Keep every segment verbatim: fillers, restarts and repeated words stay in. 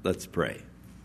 Let's pray.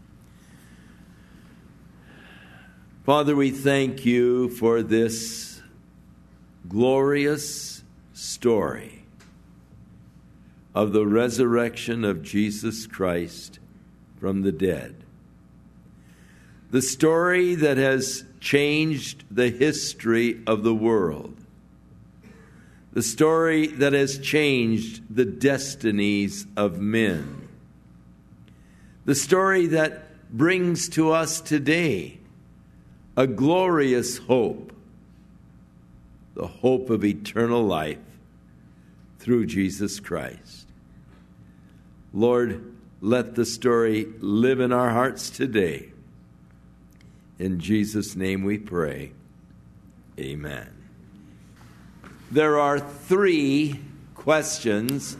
Father, we thank you for this glorious story of the resurrection of Jesus Christ from the dead. The story that has changed the history of the world. The story that has changed the destinies of men. The story that brings to us today a glorious hope, the hope of eternal life through Jesus Christ. Lord, let the story live in our hearts today. In Jesus' name we pray. Amen. There are three questions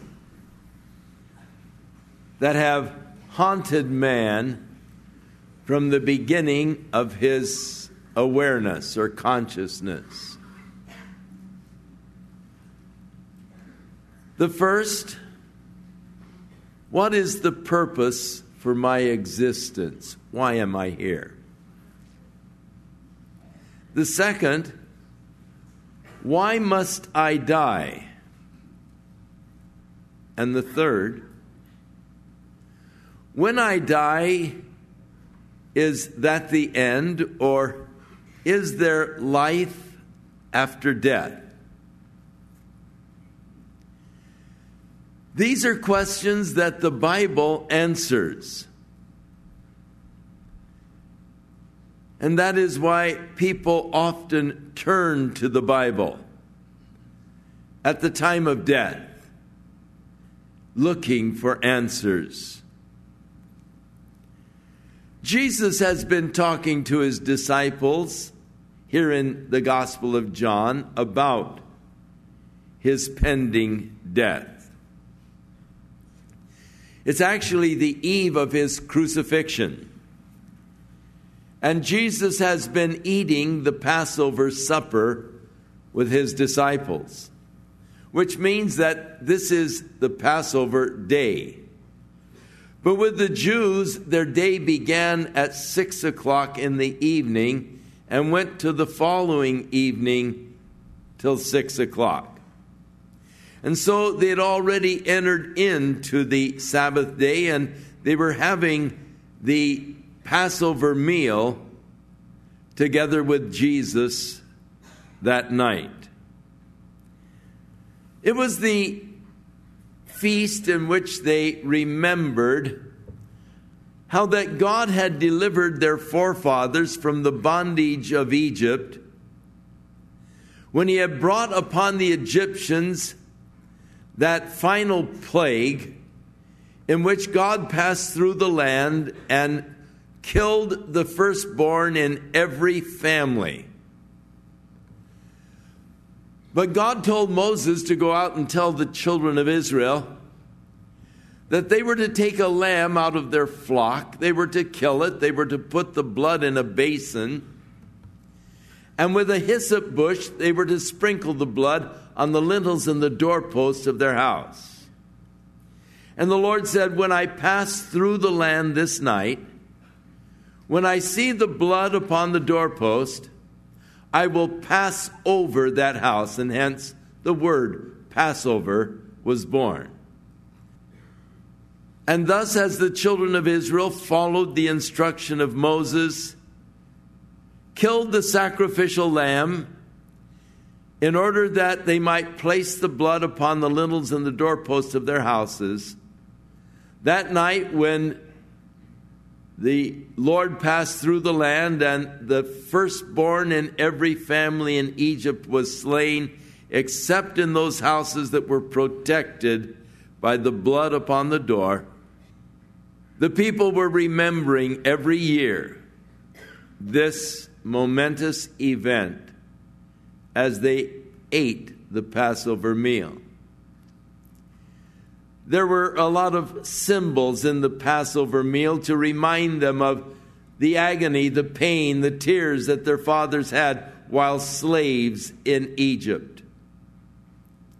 that have haunted man from the beginning of his awareness or consciousness. The first, what is the purpose for my existence? Why am I here? The second, why must I die? And the third, when I die, is that the end, or is there life after death? These are questions that the Bible answers. And that is why people often turn to the Bible at the time of death, looking for answers. Jesus has been talking to his disciples here in the Gospel of John about his pending death. It's actually the eve of his crucifixion. And Jesus has been eating the Passover supper with his disciples, which means that this is the Passover day. But with the Jews, their day began at six o'clock in the evening and went to the following evening till six o'clock. And so they had already entered into the Sabbath day, and they were having the Passover meal together with Jesus that night. It was the feast in which they remembered how that God had delivered their forefathers from the bondage of Egypt when he had brought upon the Egyptians that final plague in which God passed through the land and killed the firstborn in every family. But God told Moses to go out and tell the children of Israel that they were to take a lamb out of their flock, they were to kill it, they were to put the blood in a basin, and with a hyssop bush they were to sprinkle the blood on the lintels and the doorposts of their house. And the Lord said, when I pass through the land this night, when I see the blood upon the doorpost, I will pass over that house. And hence the word Passover was born. And thus, as the children of Israel followed the instruction of Moses, killed the sacrificial lamb, in order that they might place the blood upon the lintels and the doorposts of their houses, that night when the Lord passed through the land and the firstborn in every family in Egypt was slain, except in those houses that were protected by the blood upon the door, the people were remembering every year this momentous event as they ate the Passover meal. There were a lot of symbols in the Passover meal to remind them of the agony, the pain, the tears that their fathers had while slaves in Egypt.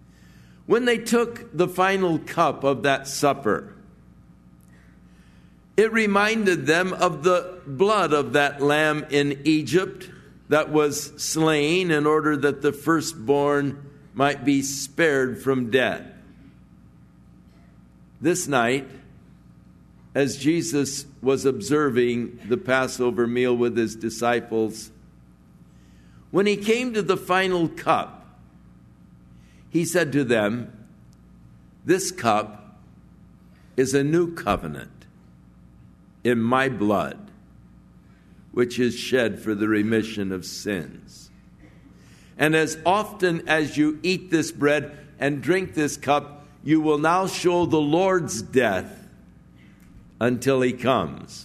When they took the final cup of that supper, It reminded them of the blood of that lamb in Egypt that was slain in order that the firstborn might be spared from death. This night, as Jesus was observing the Passover meal with his disciples, when he came to the final cup, he said to them, "This cup is a new covenant in my blood, which is shed for the remission of sins. And as often as you eat this bread and drink this cup, you will now show the Lord's death until he comes."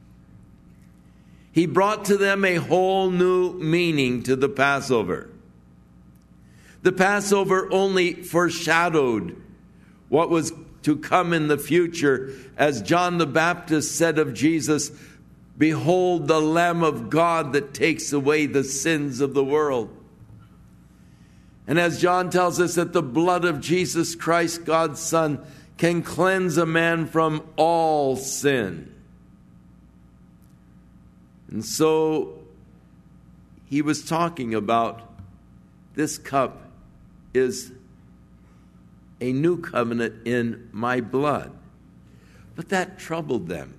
He brought to them a whole new meaning to the Passover. The Passover only foreshadowed what was to come in the future, as John the Baptist said of Jesus, "Behold the Lamb of God that takes away the sins of the world." And as John tells us that the blood of Jesus Christ, God's Son, can cleanse a man from all sin. And so he was talking about this cup is a new covenant in my blood. But that troubled them.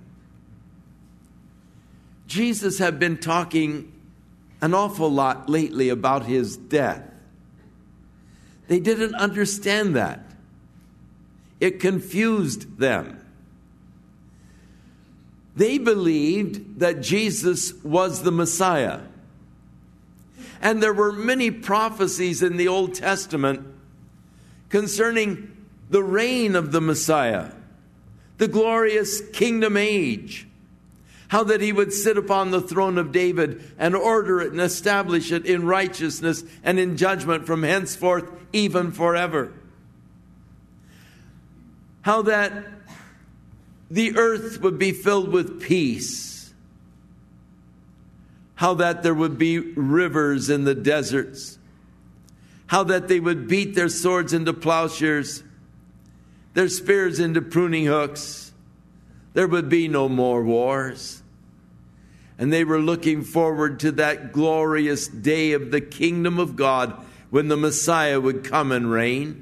Jesus had been talking an awful lot lately about his death. They didn't understand that. It confused them. They believed that Jesus was the Messiah. And there were many prophecies in the Old Testament concerning the reign of the Messiah, the glorious kingdom age, how that he would sit upon the throne of David and order it and establish it in righteousness and in judgment from henceforth even forever. How that the earth would be filled with peace. How that there would be rivers in the deserts. How that they would beat their swords into plowshares, their spears into pruning hooks. There would be no more wars. And they were looking forward to that glorious day of the kingdom of God when the Messiah would come and reign.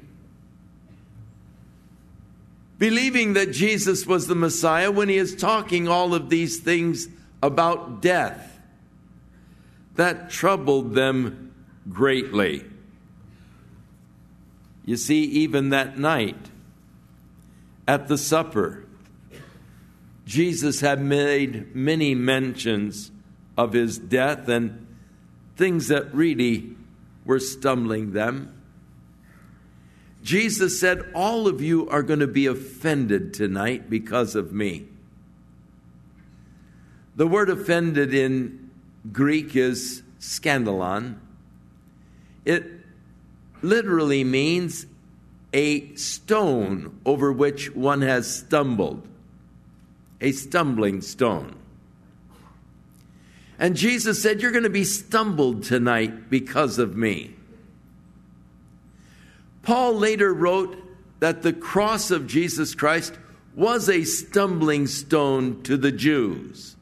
Believing that Jesus was the Messiah, when he is talking all of these things about death, that troubled them greatly. You see, even that night at the supper, Jesus had made many mentions of his death and things that really were stumbling them. Jesus said, "All of you are going to be offended tonight because of me." The word offended in Greek is scandalon. It literally means a stone over which one has stumbled, a stumbling stone. And Jesus said, "You're going to be stumbled tonight because of me." Paul later wrote that the cross of Jesus Christ was a stumbling stone to the Jews.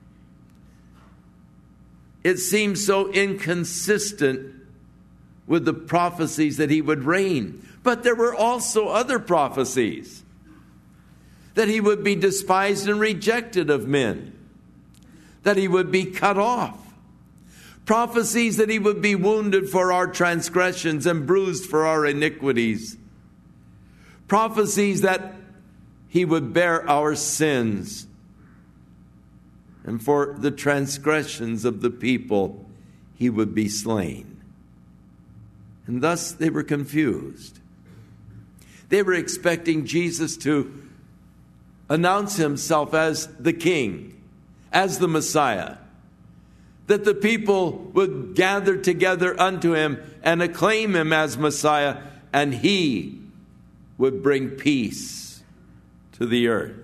It seems so inconsistent with the prophecies that he would reign. But there were also other prophecies that he would be despised and rejected of men, that he would be cut off. Prophecies that he would be wounded for our transgressions and bruised for our iniquities. Prophecies that he would bear our sins, and for the transgressions of the people he would be slain. And thus they were confused. They were expecting Jesus to announce himself as the King, as the Messiah, that the people would gather together unto him and acclaim him as Messiah, and he would bring peace to the earth.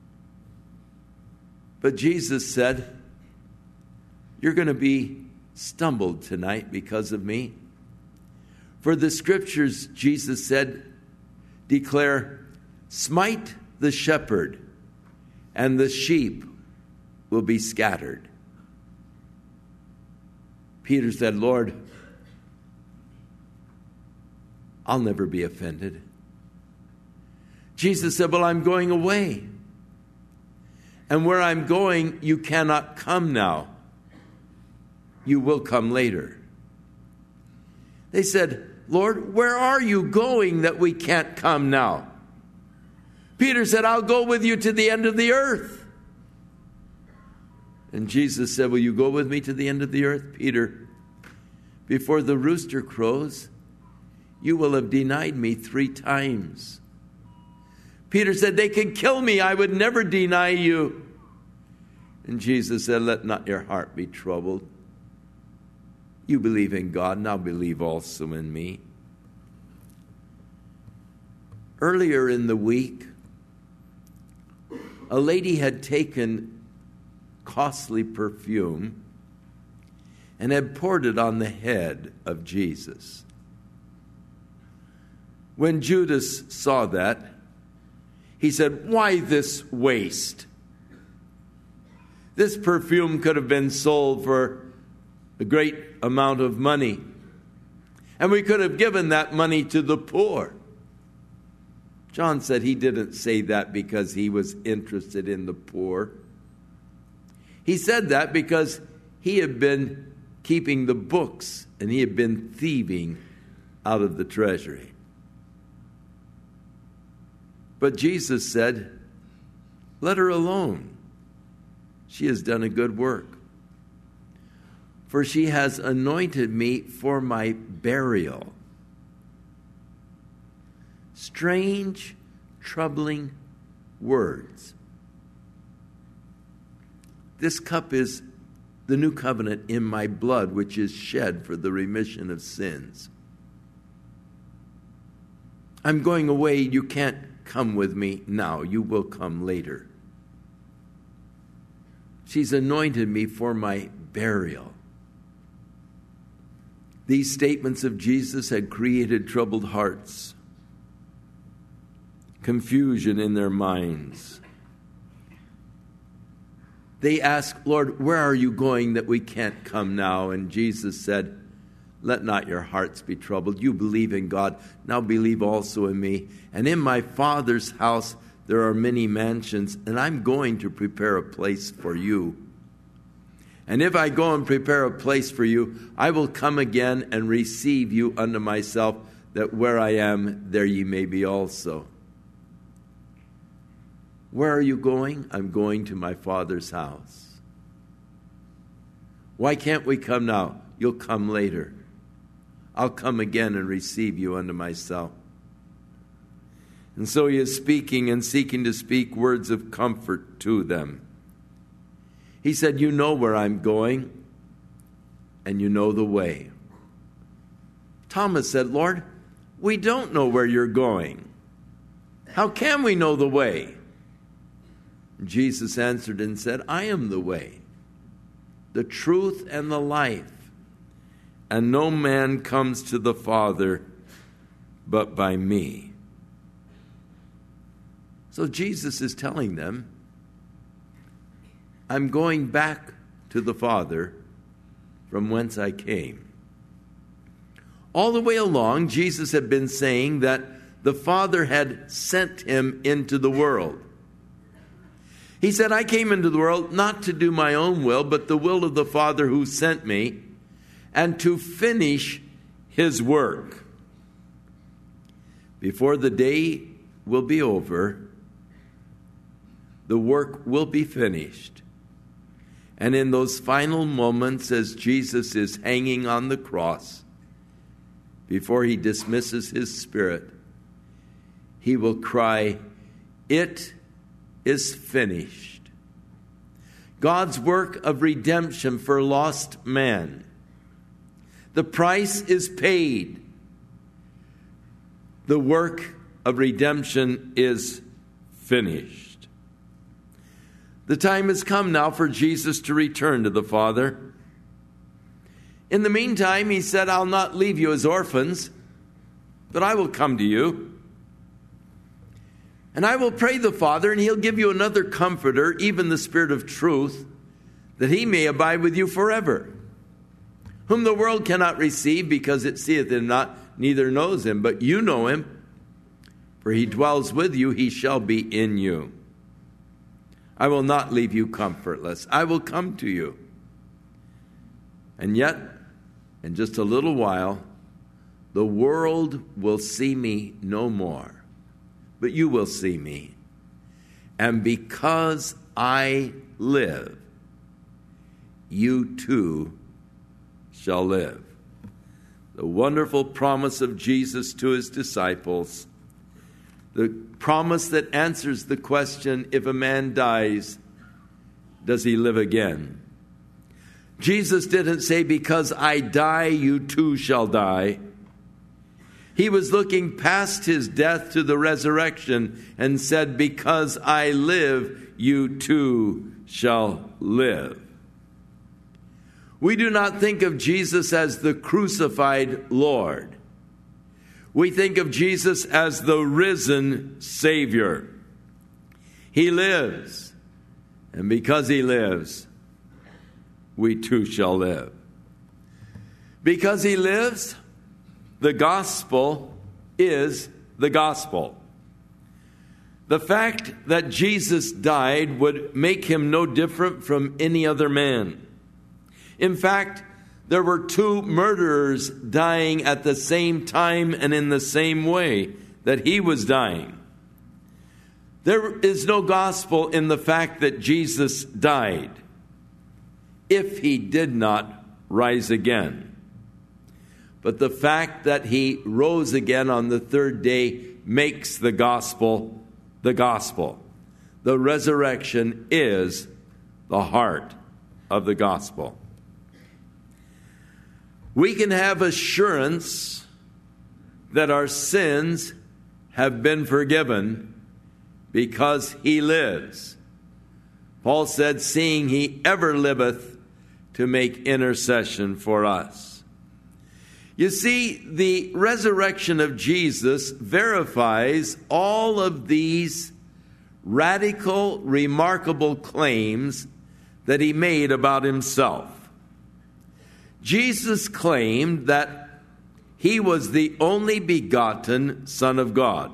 But Jesus said, "You're going to be stumbled tonight because of me. For the scriptures," Jesus said, "declare, smite the shepherd, and the sheep will be scattered. Peter said, Lord, I'll never be offended. Jesus said, well, I'm going away. And where I'm going, you cannot come now. You will come later. They said, Lord, where are you going that we can't come now? Peter said, I'll go with you to the end of the earth. And Jesus said, will you go with me to the end of the earth? Peter, before the rooster crows, you will have denied me three times. Peter said, they can kill me. I would never deny you. And Jesus said, let not your heart be troubled. You believe in God, now believe also in me. Earlier in the week, a lady had taken costly perfume and had poured it on the head of Jesus. When Judas saw that, he said, why this waste? This perfume could have been sold for a great amount of money, and we could have given that money to the poor. John said he didn't say that because he was interested in the poor. He said that because he had been keeping the books and he had been thieving out of the treasury. But Jesus said, let her alone. She has done a good work. For she has anointed me for my burial. Strange, troubling words. This cup is the new covenant in my blood, which is shed for the remission of sins. I'm going away. You can't come with me now. You will come later. She's anointed me for my burial. These statements of Jesus had created troubled hearts, confusion in their minds. They asked, Lord, where are you going that we can't come now? And Jesus said, let not your hearts be troubled. You believe in God, now believe also in me. And in my Father's house there are many mansions, and I'm going to prepare a place for you. And if I go and prepare a place for you, I will come again and receive you unto myself, that where I am, there ye may be also. Where are you going? I'm going to my Father's house. Why can't we come now? You'll come later. I'll come again and receive you unto myself. And so he is speaking and seeking to speak words of comfort to them. He said, you know where I'm going, and you know the way. Thomas said, Lord, we don't know where you're going. How can we know the way? Jesus answered and said, I am the way, the truth, and the life. And no man comes to the Father but by me. So Jesus is telling them, I'm going back to the Father from whence I came. All the way along, Jesus had been saying that the Father had sent him into the world. He said, I came into the world not to do my own will, but the will of the Father who sent me, and to finish his work. Before the day will be over, the work will be finished. And in those final moments, as Jesus is hanging on the cross, before he dismisses his spirit, he will cry, it is finished. God's work of redemption for lost man. The price is paid. The work of redemption is finished. The time has come now for Jesus to return to the Father. In the meantime, he said, I'll not leave you as orphans, but I will come to you. And I will pray the Father, and he'll give you another comforter, even the Spirit of truth, that he may abide with you forever, whom the world cannot receive, because it seeth him not, neither knows him. But you know him, for he dwells with you, he shall be in you. I will not leave you comfortless. I will come to you. And yet, in just a little while, the world will see me no more, but you will see me. And because I live, you too shall live. The wonderful promise of Jesus to his disciples, the promise that answers the question, if a man dies, does he live again? Jesus didn't say, because I die, you too shall die. He was looking past his death to the resurrection and said, because I live, you too shall live. We do not think of Jesus as the crucified Lord. We think of Jesus as the risen Savior. He lives, and because he lives, we too shall live. Because he lives, the gospel is the gospel. The fact that Jesus died would make him no different from any other man. In fact, there were two murderers dying at the same time and in the same way that he was dying. There is no gospel in the fact that Jesus died if he did not rise again. But the fact that he rose again on the third day makes the gospel the gospel. The resurrection is the heart of the gospel. We can have assurance that our sins have been forgiven because he lives. Paul said, seeing he ever liveth to make intercession for us. You see, the resurrection of Jesus verifies all of these radical, remarkable claims that he made about himself. Jesus claimed that he was the only begotten Son of God.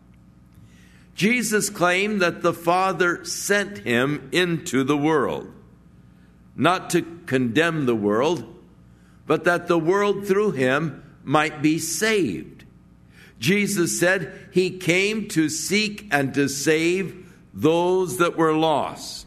Jesus claimed that the Father sent him into the world, not to condemn the world, but that the world through him might be saved. Jesus said he came to seek and to save those that were lost.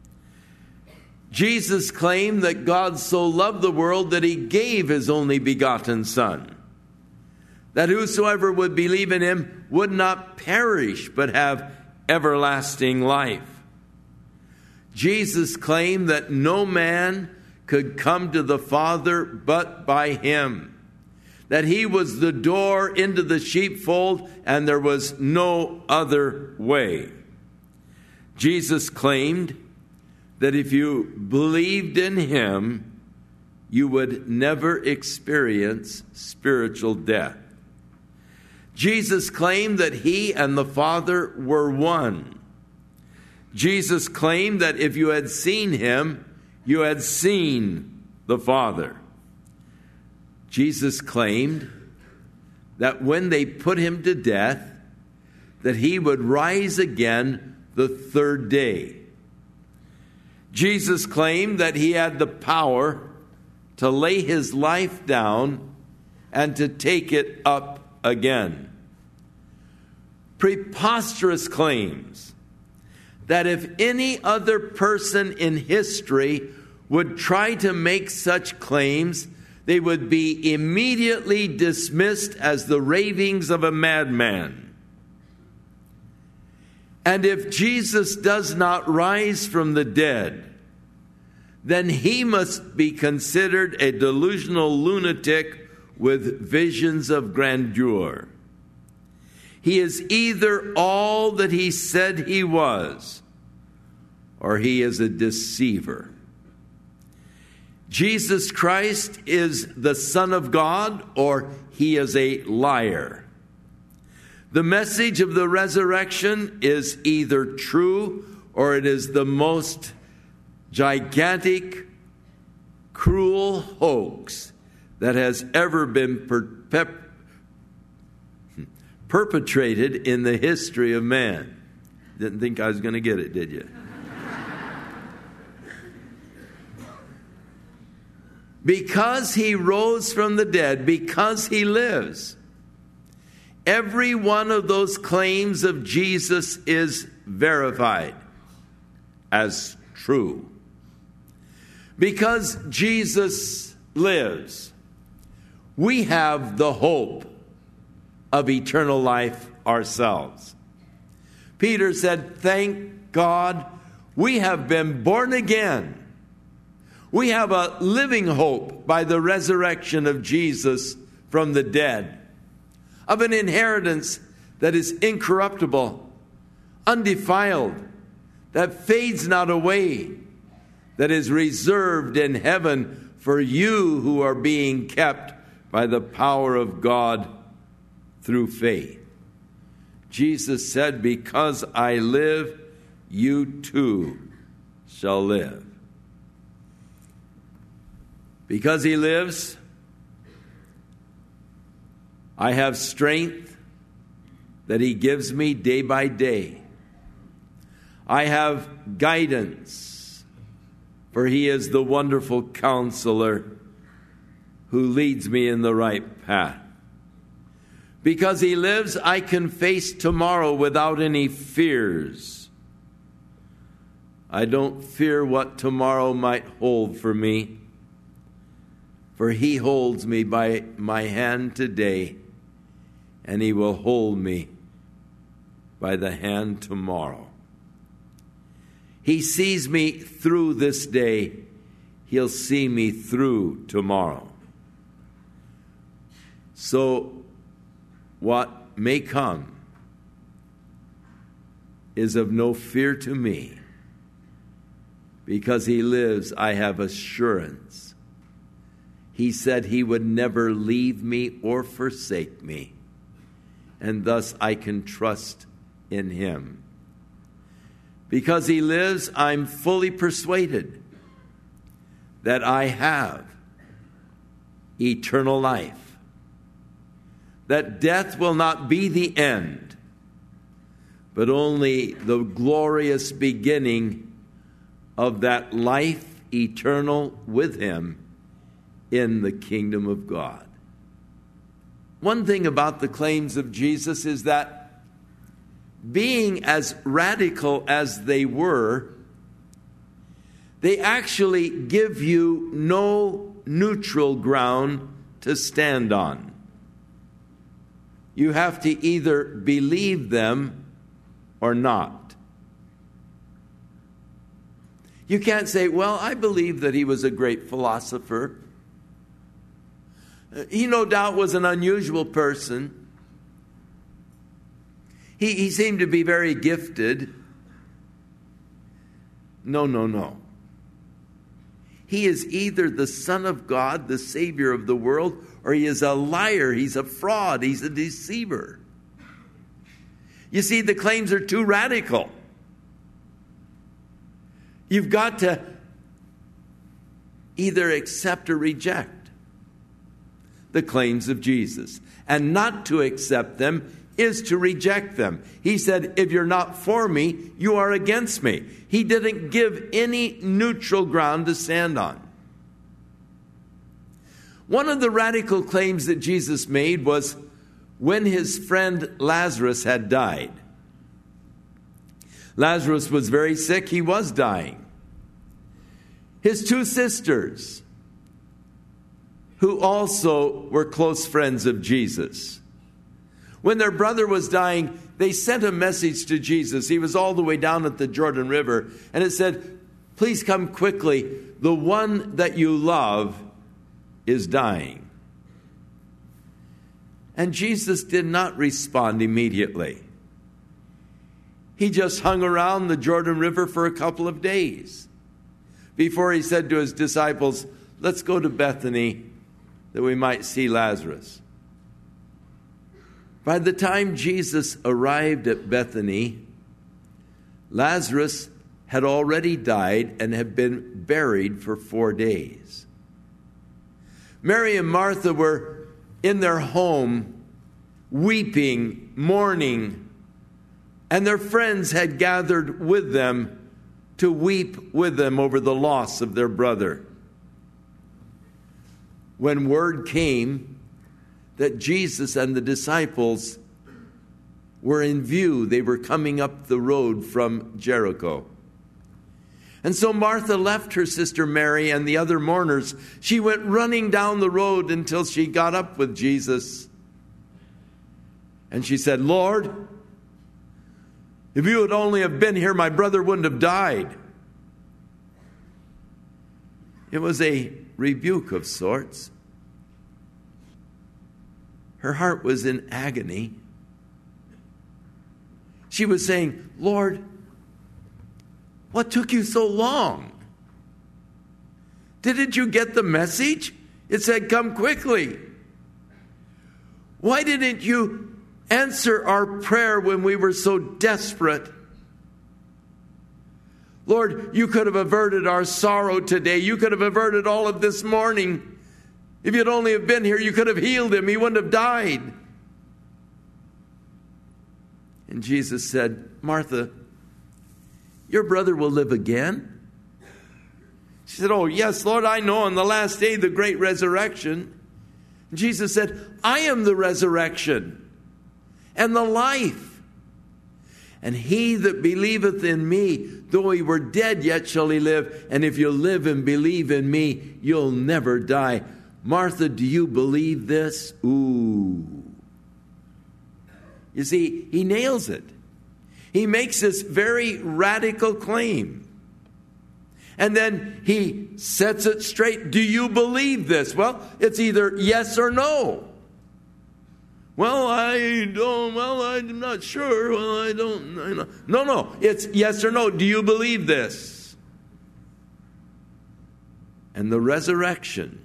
Jesus claimed that God so loved the world that he gave his only begotten Son, that whosoever would believe in him would not perish but have everlasting life. Jesus claimed that no man could come to the Father but by him, that he was the door into the sheepfold and there was no other way. Jesus claimed that if you believed in him, you would never experience spiritual death. Jesus claimed that he and the Father were one. Jesus claimed that if you had seen him, you had seen the Father. Jesus claimed that when they put him to death, that he would rise again the third day. Jesus claimed that he had the power to lay his life down and to take it up again. Preposterous claims that if any other person in history would try to make such claims, they would be immediately dismissed as the ravings of a madman. And if Jesus does not rise from the dead, then he must be considered a delusional lunatic with visions of grandeur. He is either all that he said he was, or he is a deceiver. Jesus Christ is the Son of God, or he is a liar. The message of the resurrection is either true or it is the most gigantic, cruel hoax that has ever been per- pep- perpetrated in the history of man. Didn't think I was going to get it, did you? Because he rose from the dead, because he lives, every one of those claims of Jesus is verified as true. Because Jesus lives, we have the hope of eternal life ourselves. Peter said, "Thank God we have been born again. We have a living hope by the resurrection of Jesus from the dead, of an inheritance that is incorruptible, undefiled, that fades not away, that is reserved in heaven for you who are being kept by the power of God through faith." Jesus said, "Because I live, you too shall live." Because he lives, I have strength that he gives me day by day. I have guidance, for he is the wonderful counselor who leads me in the right path. Because he lives, I can face tomorrow without any fears. I don't fear what tomorrow might hold for me, for he holds me by my hand today, and he will hold me by the hand tomorrow. He sees me through this day. He'll see me through tomorrow. So what may come is of no fear to me. Because he lives, I have assurance. He said he would never leave me or forsake me, and thus I can trust in him. Because he lives, I'm fully persuaded that I have eternal life, that death will not be the end, but only the glorious beginning of that life eternal with him in the kingdom of God. One thing about the claims of Jesus is that, being as radical as they were, they actually give you no neutral ground to stand on. You have to either believe them or not. You can't say, "Well, I believe that he was a great philosopher. He no doubt was an unusual person. He, he seemed to be very gifted." No, no, no. He is either the Son of God, the Savior of the world, or he is a liar, he's a fraud, he's a deceiver. You see, the claims are too radical. You've got to either accept or reject the claims of Jesus. And not to accept them is to reject them. He said, "If you're not for me, you are against me." He didn't give any neutral ground to stand on. One of the radical claims that Jesus made was when his friend Lazarus had died. Lazarus was very sick. He was dying. His two sisters, who also were close friends of Jesus, when their brother was dying, they sent a message to Jesus. He was all the way down at the Jordan River, and it said, "Please come quickly. The one that you love is dying." And Jesus did not respond immediately. He just hung around the Jordan River for a couple of days before he said to his disciples, "Let's go to Bethany that we might see Lazarus." By the time Jesus arrived at Bethany, Lazarus had already died and had been buried for four days. Mary and Martha were in their home, weeping, mourning, and their friends had gathered with them to weep with them over the loss of their brother. When word came that Jesus and the disciples were in view, they were coming up the road from Jericho. And so Martha left her sister Mary and the other mourners. She went running down the road until she got up with Jesus. And she said, "Lord, if you would only have been here, my brother wouldn't have died." It was a rebuke of sorts. Her heart was in agony. She was saying, "Lord, what took you so long? Didn't you get the message? It said, 'Come quickly.' Why didn't you answer our prayer when we were so desperate? Lord, you could have averted our sorrow today. You could have averted all of this mourning. If you'd only have been here, you could have healed him. He wouldn't have died." And Jesus said, "Martha, your brother will live again." She said, "Oh, yes, Lord, I know on the last day, the great resurrection." And Jesus said, "I am the resurrection and the life. And he that believeth in me, though he were dead, yet shall he live. And if you live and believe in me, you'll never die." Martha, do you believe this? Ooh. You see, he nails it. He makes this very radical claim. And then he sets it straight. Do you believe this? Well, it's either yes or no. Well, I don't, well, I'm not sure. Well, I don't, I know. No, no, it's yes or no. Do you believe this? And the resurrection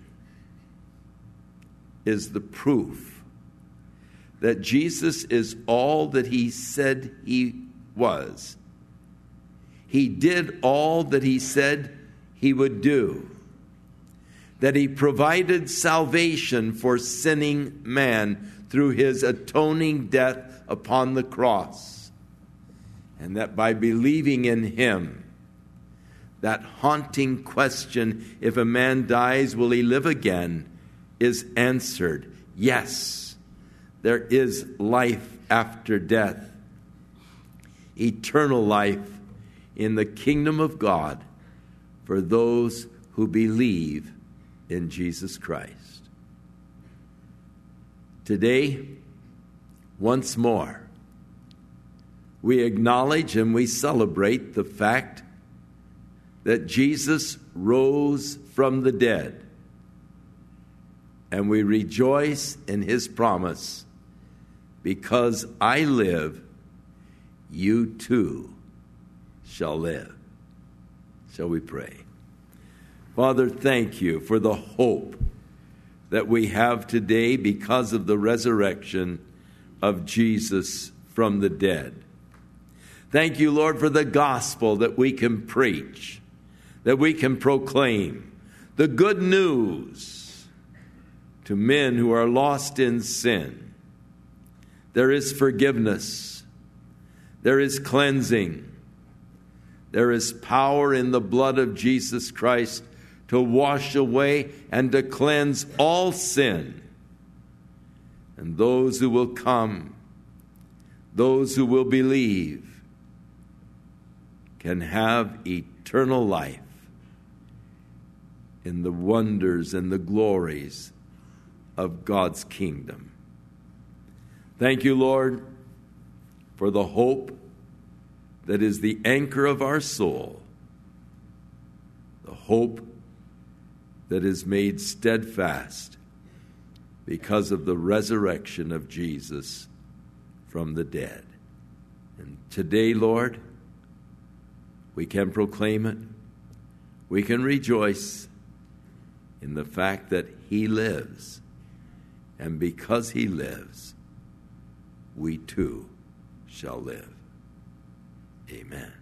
is the proof that Jesus is all that he said he was. He did all that he said he would do. That he provided salvation for sinning man through his atoning death upon the cross. And that by believing in him, that haunting question, if a man dies, will he live again, is answered. Yes, there is life after death. Eternal life in the kingdom of God for those who believe in Jesus Christ. Today, once more, we acknowledge and we celebrate the fact that Jesus rose from the dead. And we rejoice in his promise, because I live, you too shall live. Shall we pray? Father, thank you for the hope that we have today because of the resurrection of Jesus from the dead. Thank you, Lord, for the gospel that we can preach, that we can proclaim, the good news to men who are lost in sin. There is forgiveness. There is cleansing. There is power in the blood of Jesus Christ to wash away and to cleanse all sin. And those who will come, those who will believe, can have eternal life in the wonders and the glories of God's kingdom. Thank you, Lord, for the hope that is the anchor of our soul, the hope that is made steadfast because of the resurrection of Jesus from the dead. And today, Lord, we can proclaim it. We can rejoice in the fact that he lives. And because he lives, we too shall live. Amen.